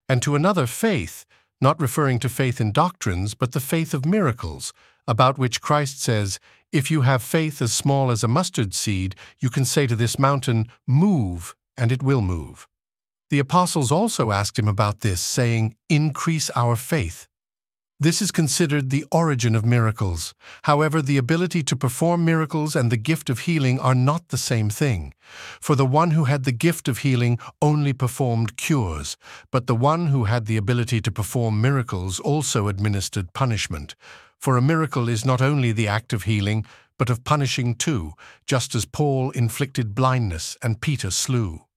and to another faith, not referring to faith in doctrines, but the faith of miracles, about which Christ says, "If you have faith as small as a mustard seed, you can say to this mountain, 'Move,' and it will move." The apostles also asked him about this, saying, "Increase our faith." This is considered the origin of miracles. However, the ability to perform miracles and the gift of healing are not the same thing. For the one who had the gift of healing only performed cures, but the one who had the ability to perform miracles also administered punishment. For a miracle is not only the act of healing, but of punishing too, just as Paul inflicted blindness and Peter slew.